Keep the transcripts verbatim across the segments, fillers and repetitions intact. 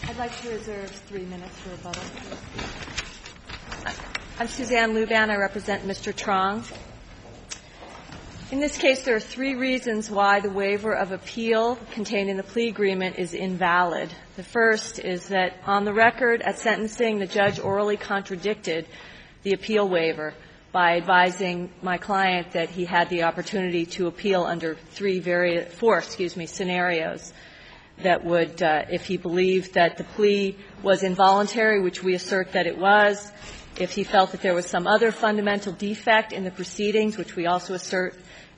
I'd like to reserve three minutes for rebuttal. I'm Suzanne Luban. I represent Mister Trong. In this case, there are three reasons why the waiver of appeal contained in the plea agreement is invalid. The first is that on the record at sentencing, the judge orally contradicted the appeal waiver by advising my client that he had the opportunity to appeal under three very, four, excuse me, scenarios that would, uh, if he believed that the plea was involuntary, which we assert that it was, if he felt that there was some other fundamental defect in the proceedings, which we also assert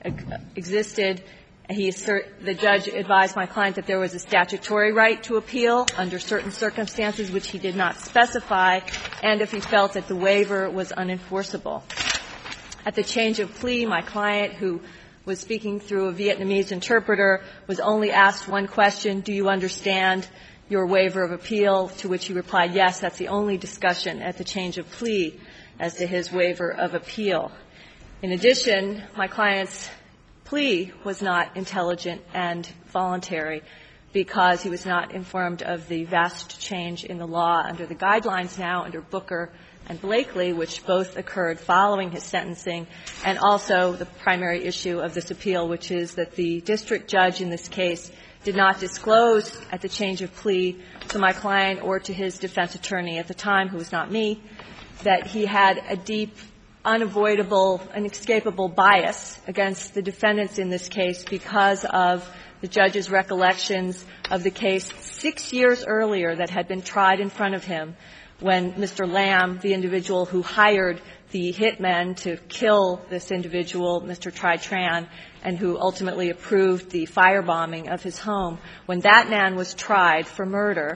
existed, he assert, the judge advised my client that there was a statutory right to appeal under certain circumstances which he did not specify, and if he felt that the waiver was unenforceable. At the change of plea, my client, who was speaking through a Vietnamese interpreter, was only asked one question: do you understand your waiver of appeal? To which he replied, yes. That's the only discussion at the change of plea as to his waiver of appeal. In addition, my client's plea was not intelligent and voluntary because he was not informed of the vast change in the law under the guidelines now under Booker and Blakely, which both occurred following his sentencing, and also the primary issue of this appeal, which is that the district judge in this case did not disclose at the change of plea to my client or to his defense attorney at the time, who was not me, that he had a deep, unavoidable, inescapable bias against the defendants in this case because of the judge's recollections of the case six years earlier that had been tried in front of him when Mister Lamb, the individual who hired the hitmen to kill this individual, Mister Tri Tran, and who ultimately approved the firebombing of his home, when that man was tried for murder,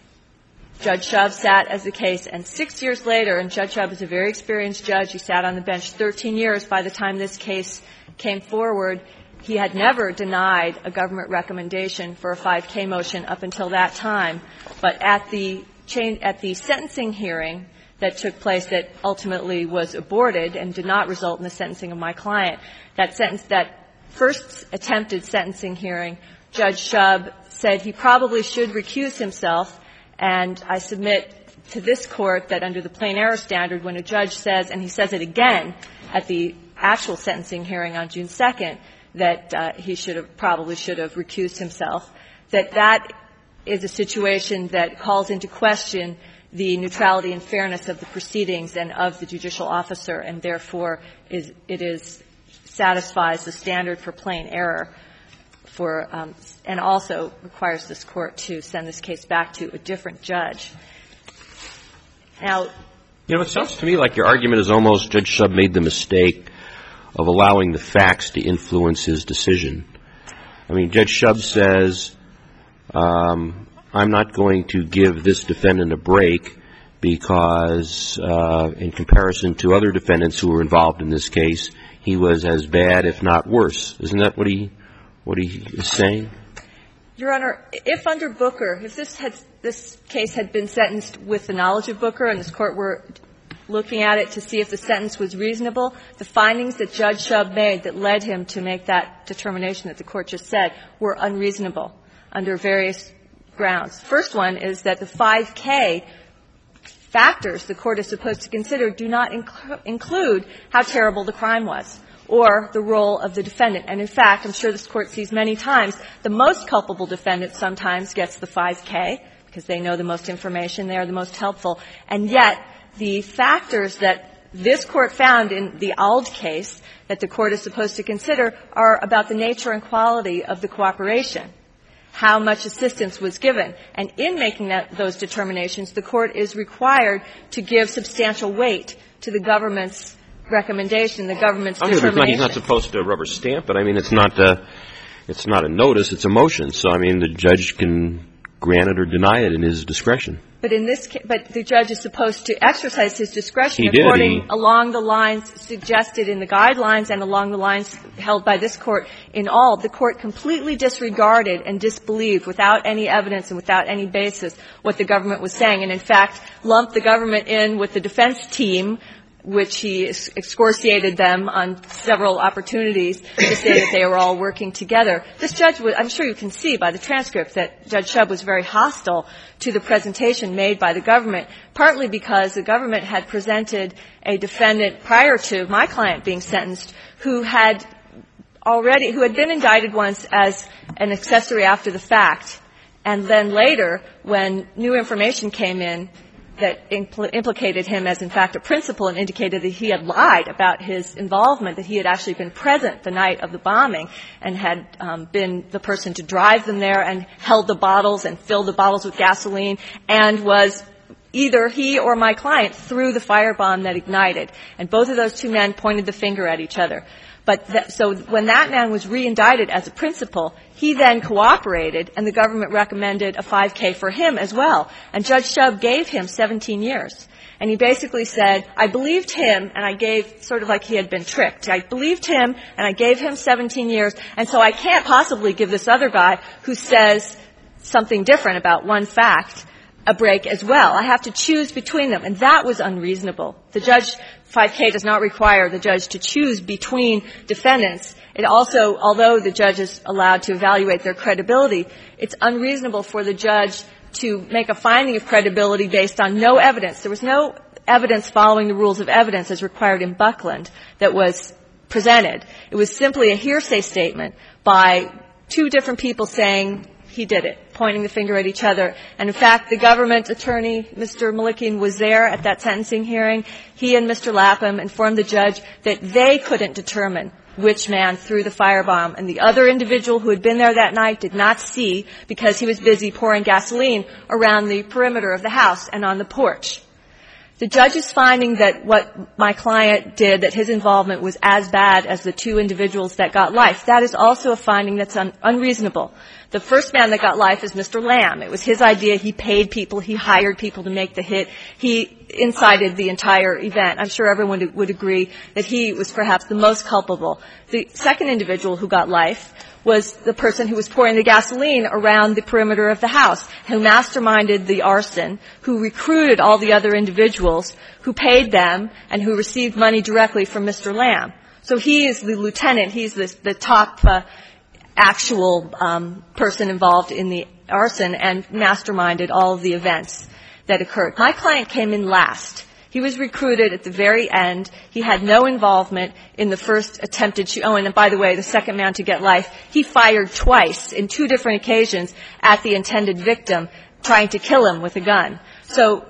Judge Shove sat as the case, and six years later, and Judge Shove is a very experienced judge, he sat on the bench thirteen years by the time this case came forward. He had never denied a government recommendation for a five K motion up until that time, but at the change, at the sentencing hearing that took place that ultimately was aborted and did not result in the sentencing of my client, that sentence, that first attempted sentencing hearing, Judge Shove said he probably should recuse himself. And I submit to this Court that under the plain error standard, when a judge says, and he says it again at the actual sentencing hearing on June second, that uh, he should have, probably should have recused himself, that that is a situation that calls into question the neutrality and fairness of the proceedings and of the judicial officer, and therefore is, it is, satisfies the standard for plain error for, um, and also requires this Court to send this case back to a different judge. Now, you know, it sounds to me like your argument is almost Judge Shove made the mistake of allowing the facts to influence his decision. I mean, Judge Shove says, um, I'm not going to give this defendant a break because, uh, in comparison to other defendants who were involved in this case, he was as bad, if not worse. Isn't that what he what he is saying? Your Honor, if under Booker, if this had, this case had been sentenced with the knowledge of Booker and this Court were looking at it to see if the sentence was reasonable, the findings that Judge Shove made that led him to make that determination that the Court just said were unreasonable under various grounds. The first one is that the five K factors the Court is supposed to consider do not inc- include how terrible the crime was or the role of the defendant. And in fact, I'm sure this Court sees many times, the most culpable defendant sometimes gets the five K because they know the most information, they are the most helpful. And yet, the factors that this Court found in the Ald case that the Court is supposed to consider are about the nature and quality of the cooperation, how much assistance was given. And in making that, those determinations, the Court is required to give substantial weight to the government's recommendation, the government's I mean, determination. not, he's not supposed to rubber stamp it. I mean, it's not a, it's not a notice, it's a motion. So, I mean, the judge can grant it or deny it in his discretion. But in this case, but the judge is supposed to exercise his discretion he did, according he, along the lines suggested in the guidelines and along the lines held by this Court in all. The Court completely disregarded and disbelieved without any evidence and without any basis what the government was saying, and in fact lumped the government in with the defense team which he excoriated them on several opportunities to say that they were all working together. This judge was, I'm sure you can see by the transcript that Judge Shub was very hostile to the presentation made by the government, partly because the government had presented a defendant prior to my client being sentenced who had already, who had been indicted once as an accessory after the fact, and then later, when new information came in that impl- implicated him as, in fact, a principal and indicated that he had lied about his involvement, that he had actually been present the night of the bombing and had um, been the person to drive them there and held the bottles and filled the bottles with gasoline and was either he or my client threw the firebomb that ignited. And both of those two men pointed the finger at each other. But that, so when that man was re-indicted as a principal, he then cooperated, and the government recommended a five K for him as well. And Judge Shub gave him seventeen years. And he basically said, I believed him, and I gave, sort of like he had been tricked. I believed him, and I gave him seventeen years, and so I can't possibly give this other guy who says something different about one fact a break as well. I have to choose between them, and that was unreasonable. The judge, five K does not require the judge to choose between defendants. It also, although the judge is allowed to evaluate their credibility, it's unreasonable for the judge to make a finding of credibility based on no evidence. There was no evidence following the rules of evidence as required in Buckland that was presented. It was simply a hearsay statement by two different people saying he did it, pointing the finger at each other. And in fact, the government attorney, Mister Malikian, was there at that sentencing hearing. He and Mister Lapham informed the judge that they couldn't determine which man threw the firebomb, and the other individual who had been there that night did not see because he was busy pouring gasoline around the perimeter of the house and on the porch. The judge is finding that what my client did, that his involvement was as bad as the two individuals that got life. That is also a finding that's un- unreasonable. The first man that got life is Mister Lamb. It was his idea. He paid people. He hired people to make the hit. He incited the entire event. I'm sure everyone would agree that he was perhaps the most culpable. The second individual who got life was the person who was pouring the gasoline around the perimeter of the house, who masterminded the arson, who recruited all the other individuals, who paid them, and who received money directly from Mister Lamb. So he is the lieutenant. He's the, the top uh, actual um, person involved in the arson and masterminded all of the events that occurred. My client came in last. He was recruited at the very end. He had no involvement in the first attempted shoot. Oh, and by the way, the second man to get life, he fired twice in two different occasions at the intended victim, trying to kill him with a gun. So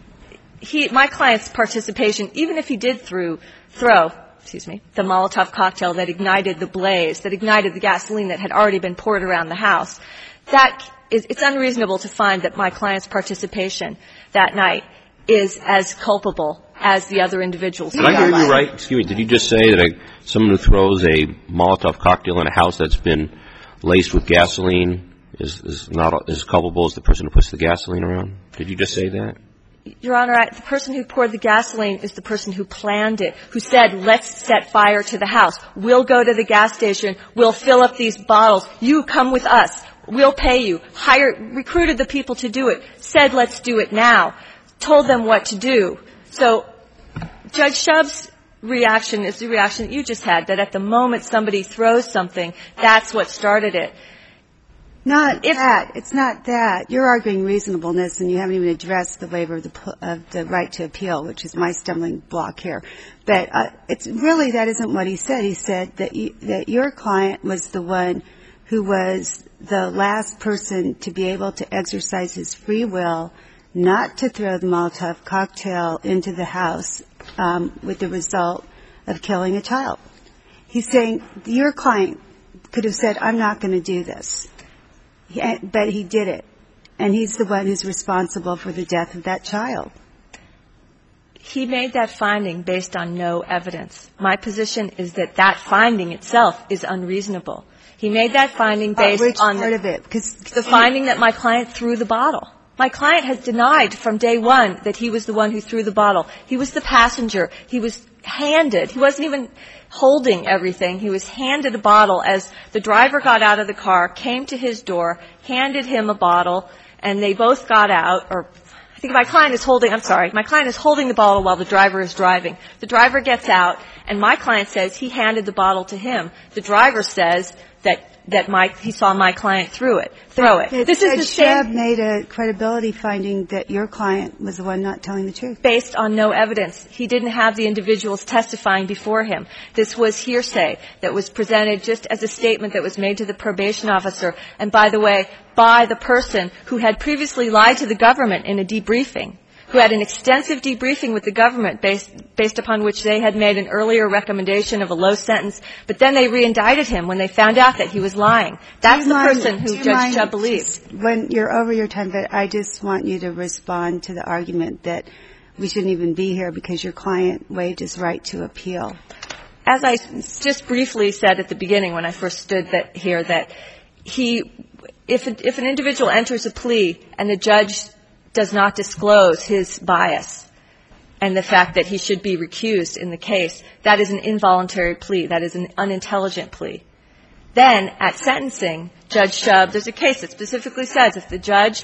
he, my client's participation, even if he did through, throw, excuse me, the Molotov cocktail that ignited the blaze, that ignited the gasoline that had already been poured around the house, that is, it's unreasonable to find that my client's participation that night is as culpable as the other individuals. Did I hear you right? Excuse me. Did you just say that a, someone who throws a Molotov cocktail in a house that's been laced with gasoline is, is not as culpable as the person who puts the gasoline around? Did you just say that? Your Honor, I, the person who poured the gasoline is the person who planned it, who said, let's set fire to the house. We'll go to the gas station. We'll fill up these bottles. You come with us. We'll pay you. Hired, recruited the people to do it. Said, let's do it now. Told them what to do. So Judge Shub's reaction is the reaction that you just had, that at the moment somebody throws something, that's what started it. Not if, that. It's not that. You're arguing reasonableness, and you haven't even addressed the waiver of the, of the right to appeal, which is my stumbling block here. But uh, it's really, that isn't what he said. He said that you, that your client was the one who was the last person to be able to exercise his free will not to throw the Molotov cocktail into the house um, with the result of killing a child. He's saying your client could have said, I'm not going to do this. He, but he did it. And he's the one who's responsible for the death of that child. He made that finding based on no evidence. My position is that that finding itself is unreasonable. He made that finding based uh, which on part the, of it? Because the finding that my client threw the bottle. My client has denied from day one that he was the one who threw the bottle. He was the passenger. He was handed. He wasn't even holding everything. He was handed a bottle as the driver got out of the car, came to his door, handed him a bottle, and they both got out, or I think my client is holding, I'm sorry, my client is holding the bottle while the driver is driving. The driver gets out, and my client says he handed the bottle to him. The driver says that, that my, he saw my client through it, throw it. But this is the Shub same. made a credibility finding that your client was the one not telling the truth. Based on no evidence. He didn't have the individuals testifying before him. This was hearsay that was presented just as a statement that was made to the probation officer. And by the way, by the person who had previously lied to the government in a debriefing, who had an extensive debriefing with the government based, based upon which they had made an earlier recommendation of a low sentence, but then they re-indicted him when they found out that he was lying. That's the mind, person who Judge Shub believes. When you're over your time, but I just want you to respond to the argument that we shouldn't even be here because your client waived his right to appeal. As I just briefly said at the beginning when I first stood that here, that he, if, if an individual enters a plea and the judge does not disclose his bias and the fact that he should be recused in the case, that is an involuntary plea. That is an unintelligent plea. Then, at sentencing, Judge Shub, there's a case that specifically says if the judge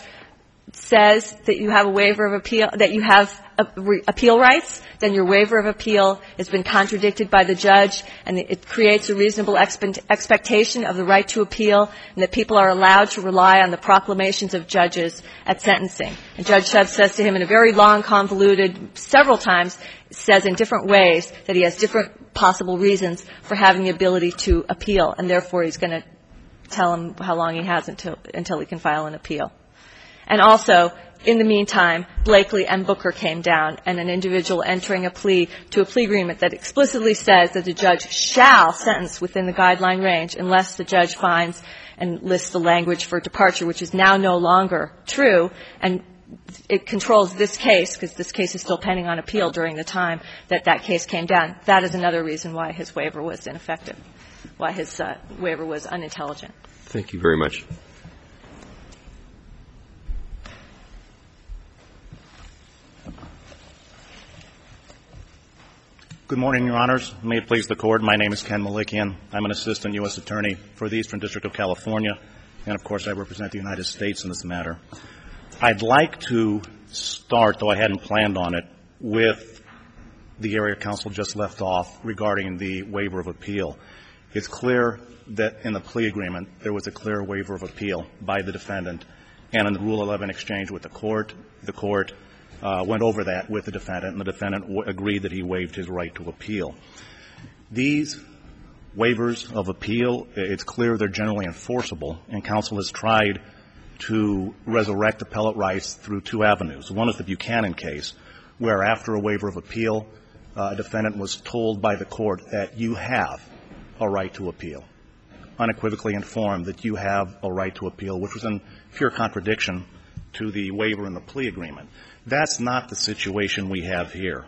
says that you have a waiver of appeal, that you have a, re, appeal rights, then your waiver of appeal has been contradicted by the judge, and it creates a reasonable expe- expectation of the right to appeal, and that people are allowed to rely on the proclamations of judges at sentencing. And Judge Shub says to him in a very long, convoluted, several times, says in different ways that he has different possible reasons for having the ability to appeal, and therefore he's going to tell him how long he has until, until he can file an appeal. And also, in the meantime, Blakely and Booker came down, and an individual entering a plea to a plea agreement that explicitly says that the judge shall sentence within the guideline range unless the judge finds and lists the language for departure, which is now no longer true, and it controls this case, because this case is still pending on appeal during the time that that case came down. That is another reason why his waiver was ineffective, why his uh, waiver was unintelligent. Thank you very much. Good morning, Your Honors. May it please the Court. My name is Ken Malikian. I'm an assistant U S attorney for the Eastern District of California, and, of course, I represent the United States in this matter. I'd like to start, though I hadn't planned on it, with the area counsel just left off regarding the waiver of appeal. It's clear that in the plea agreement there was a clear waiver of appeal by the defendant, and in the Rule eleven exchange with the Court, the Court Uh, went over that with the defendant, and the defendant w- agreed that he waived his right to appeal. These waivers of appeal, it's clear they're generally enforceable, and counsel has tried to resurrect appellate rights through two avenues. One is the Buchanan case, where after a waiver of appeal, uh, a defendant was told by the court that you have a right to appeal, unequivocally informed that you have a right to appeal, which was in pure contradiction to the waiver in the plea agreement. That's not the situation we have here.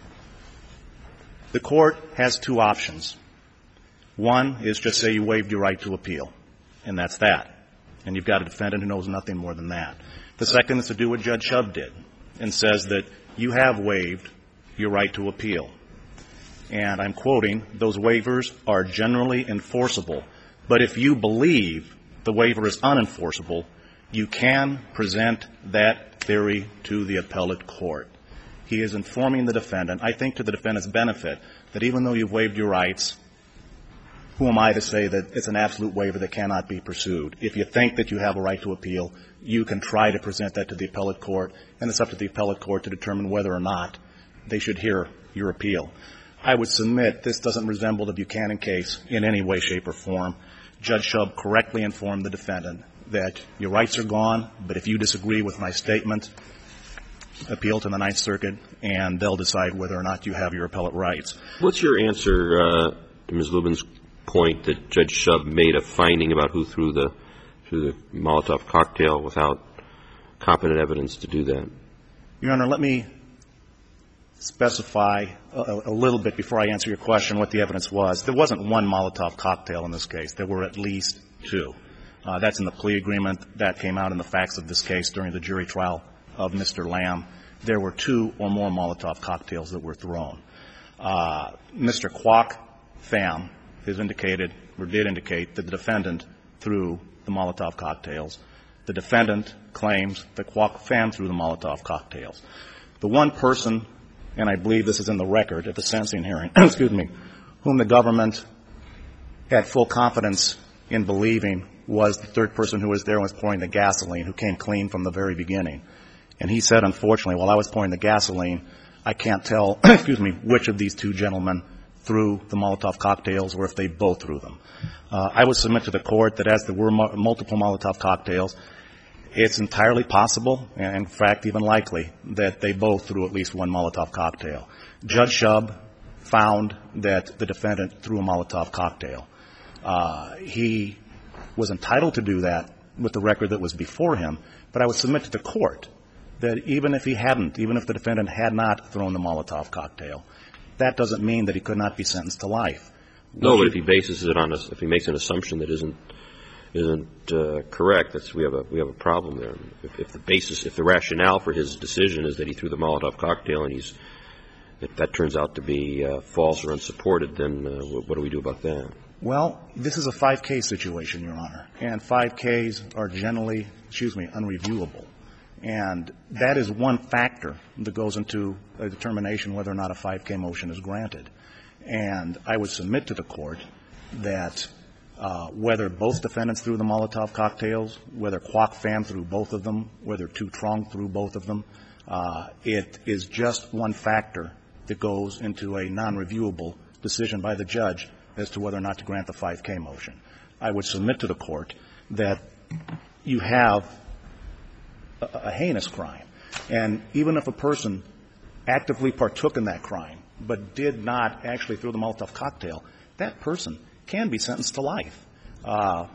The court has two options. One is just say you waived your right to appeal, and that's that. And you've got a defendant who knows nothing more than that. The second is to do what Judge Shub did and says that you have waived your right to appeal. And I'm quoting, those waivers are generally enforceable, but if you believe the waiver is unenforceable, you can present that theory to the appellate court. He is informing the defendant, I think to the defendant's benefit, that even though you've waived your rights, who am I to say that it's an absolute waiver that cannot be pursued? If you think that you have a right to appeal, you can try to present that to the appellate court, and it's up to the appellate court to determine whether or not they should hear your appeal. I would submit this doesn't resemble the Buchanan case in any way, shape, or form. Judge Shub correctly informed the defendant that your rights are gone, but if you disagree with my statement, appeal to the Ninth Circuit, and they'll decide whether or not you have your appellate rights. What's your answer uh, to Miz Lubin's point that Judge Shub made a finding about who threw the threw the Molotov cocktail without competent evidence to do that? Your Honor, let me specify a, a little bit before I answer your question what the evidence was. There wasn't one Molotov cocktail in this case. There were at least two. Uh, that's in the plea agreement. That came out in the facts of this case during the jury trial of Mister Lamb. There were two or more Molotov cocktails that were thrown. Uh, Mister Kwok Pham has indicated, or did indicate, that the defendant threw the Molotov cocktails. The defendant claims that Kwok Pham threw the Molotov cocktails. The one person, and I believe this is in the record at the sentencing hearing, excuse me, whom the government had full confidence in believing was the third person who was there and was pouring the gasoline, who came clean from the very beginning. And he said, unfortunately, while I was pouring the gasoline, I can't tell, excuse me, which of these two gentlemen threw the Molotov cocktails or if they both threw them. Uh, I would submit to the court that as there were mo- multiple Molotov cocktails, it's entirely possible, and in fact even likely, that they both threw at least one Molotov cocktail. Judge Shub found that the defendant threw a Molotov cocktail. Uh, he was entitled to do that with the record that was before him, but I would submit to the court that even if he hadn't, even if the defendant had not thrown the Molotov cocktail, that doesn't mean that he could not be sentenced to life. No, but if he bases it on a, if he makes an assumption that isn't isn't uh, correct, that's we have a we have a problem there. If, if the basis, if the rationale for his decision is that he threw the Molotov cocktail and he's if that turns out to be uh, false or unsupported, then uh, what, what do we do about that? Well, this is a five K situation, Your Honor, and five Ks are generally, excuse me, unreviewable. And that is one factor that goes into a determination whether or not a five K motion is granted. And I would submit to the court that uh, whether both defendants threw the Molotov cocktails, whether Kwok Pham threw both of them, whether Tu Trong threw both of them, uh, it is just one factor that goes into a non-reviewable decision by the judge as to whether or not to grant the five K motion. I would submit to the court that you have a, a heinous crime. And even if a person actively partook in that crime but did not actually throw the Molotov cocktail, that person can be sentenced to life. Uh,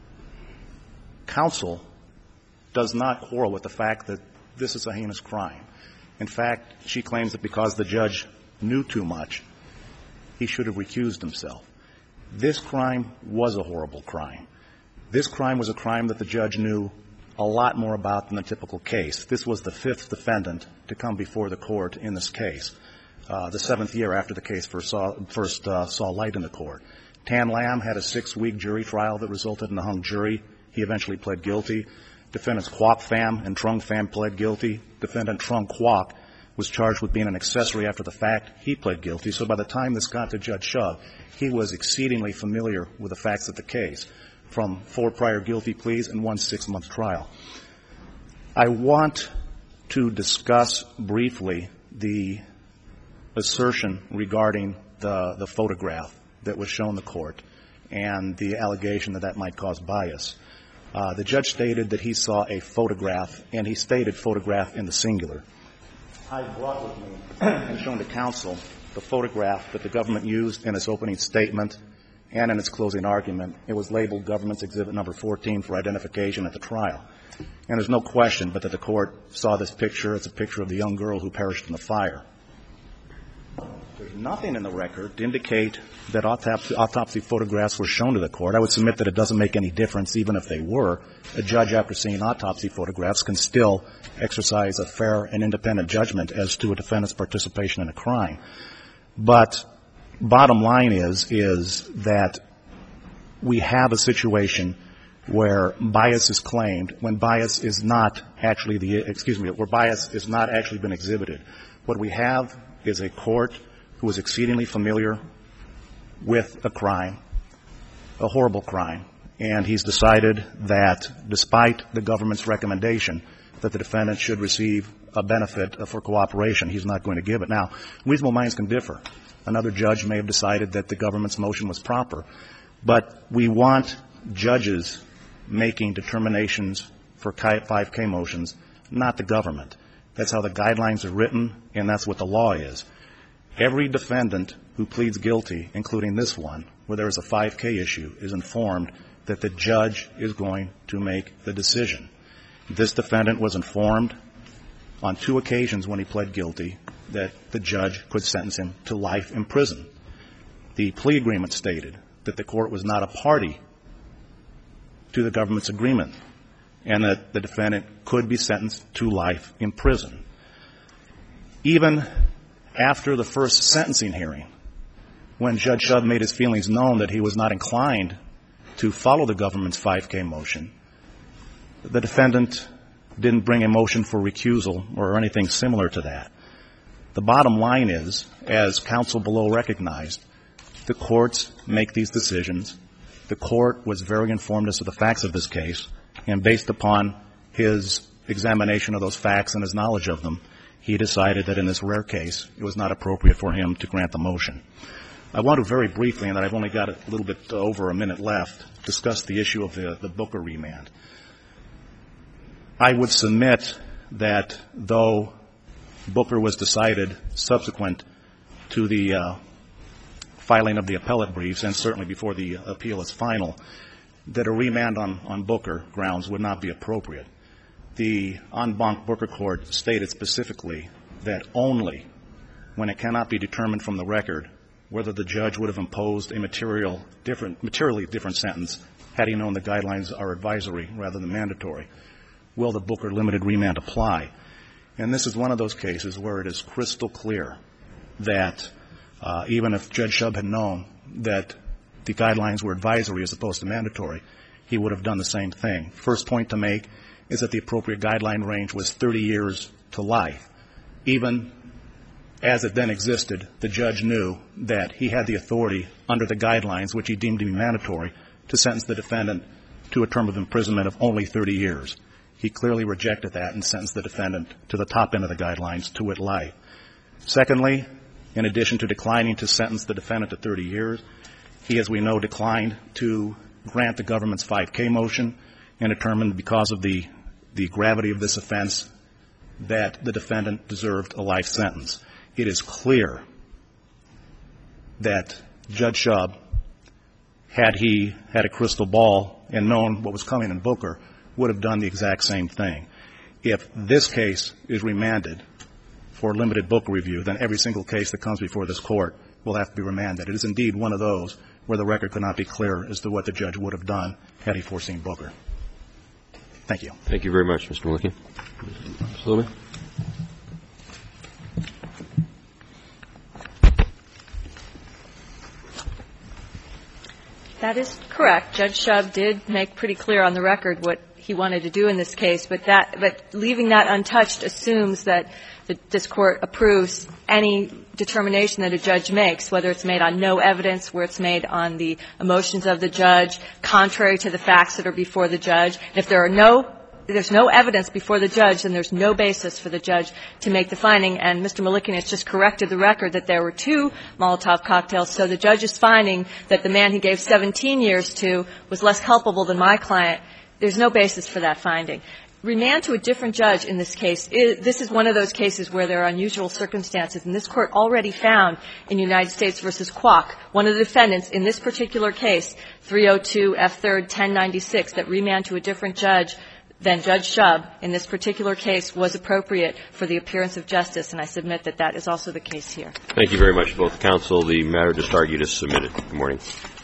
counsel does not quarrel with the fact that this is a heinous crime. In fact, she claims that because the judge knew too much, he should have recused himself. This crime was a horrible crime. This crime was a crime that the judge knew a lot more about than the typical case. This was the fifth defendant to come before the court in this case, uh, the seventh year after the case first saw, first, uh, saw light in the court. Tan Lam had a six-week jury trial that resulted in a hung jury. He eventually pled guilty. Defendants Kwok Pham and Trung Pham pled guilty. Defendant Trung Kwok was charged with being an accessory after the fact. He pled guilty. So by the time this got to Judge Shub, he was exceedingly familiar with the facts of the case, from four prior guilty pleas and one six-month trial. I want to discuss briefly the assertion regarding the, the photograph that was shown the court and the allegation that that might cause bias. Uh, the judge stated that he saw a photograph, and he stated photograph in the singular. I brought with me and shown to counsel the photograph that the government used in its opening statement and in its closing argument. It was labeled Government's Exhibit Number fourteen for identification at the trial. And there's no question but that the court saw this picture. It's a picture of the young girl who perished in the fire. There's nothing in the record to indicate that autopsy, autopsy photographs were shown to the court. I would submit that it doesn't make any difference even if they were. A judge, after seeing autopsy photographs, can still exercise a fair and independent judgment as to a defendant's participation in a crime. But bottom line is, is that we have a situation where bias is claimed when bias is not actually the, excuse me, where bias is not actually been exhibited. What we have is a court who is exceedingly familiar with a crime, a horrible crime, and he's decided that despite the government's recommendation that the defendant should receive a benefit for cooperation, he's not going to give it. Now, reasonable minds can differ. Another judge may have decided that the government's motion was proper, but we want judges making determinations for five K motions, not the government. That's how the guidelines are written, and that's what the law is. Every defendant who pleads guilty, including this one, where there is a five K issue, is informed that the judge is going to make the decision. This defendant was informed on two occasions when he pled guilty that the judge could sentence him to life in prison. The plea agreement stated that the court was not a party to the government's agreement and that the defendant could be sentenced to life in prison. Even after the first sentencing hearing, when Judge Shub made his feelings known that he was not inclined to follow the government's five K motion, The defendant didn't bring a motion for recusal or anything similar to that. The bottom line is, as counsel below recognized, the courts make these decisions. The court was very informed as to the facts of this case, and based upon his examination of those facts and his knowledge of them, he decided that in this rare case, it was not appropriate for him to grant the motion. I want to very briefly, and I've only got a little bit over a minute left, discuss the issue of the, the Booker remand. I would submit that though Booker was decided subsequent to the uh, filing of the appellate briefs, and certainly before the appeal is final, that a remand on, on Booker grounds would not be appropriate. The en banc Booker court stated specifically that only when it cannot be determined from the record whether the judge would have imposed a material different, materially different sentence had he known the guidelines are advisory rather than mandatory, will the Booker limited remand apply. And this is one of those cases where it is crystal clear that uh, even if Judge Shub had known that the guidelines were advisory as opposed to mandatory, he would have done the same thing. First point to make is that the appropriate guideline range was thirty years to life. Even as it then existed, the judge knew that he had the authority under the guidelines, which he deemed to be mandatory, to sentence the defendant to a term of imprisonment of only thirty years. He clearly rejected that and sentenced the defendant to the top end of the guidelines, to wit life. Secondly, in addition to declining to sentence the defendant to thirty years, he, as we know, declined to grant the government's five K motion and determined because of the, the gravity of this offense that the defendant deserved a life sentence. It is clear that Judge Shub, had he had a crystal ball and known what was coming in Booker, would have done the exact same thing. If this case is remanded for limited Booker review, then every single case that comes before this court will have to be remanded. It is indeed one of those where the record could not be clear as to what the judge would have done had he foreseen Booker. Thank you. Thank you very much, Mister Malikian. Miz Lubin. That is correct. Judge Shub did make pretty clear on the record what he wanted to do in this case, but that, but leaving that untouched assumes that the, this court approves any determination that a judge makes, whether it's made on no evidence, where it's made on the emotions of the judge, contrary to the facts that are before the judge. And if there are no there's no evidence before the judge, then there's no basis for the judge to make the finding. And Mister Malikian has just corrected the record that there were two Molotov cocktails. So the judge is finding that the man he gave seventeen years to was less culpable than my client. There's no basis for that finding. Remand to a different judge in this case, is, this is one of those cases where there are unusual circumstances. And this court already found in United States versus Kwok, one of the defendants in this particular case, three oh two F third ten ninety-six, that remand to a different judge than Judge Shub in this particular case was appropriate for the appearance of justice, and I submit that that is also the case here. Thank you very much, both counsel. The matter just argued is submitted. Good morning.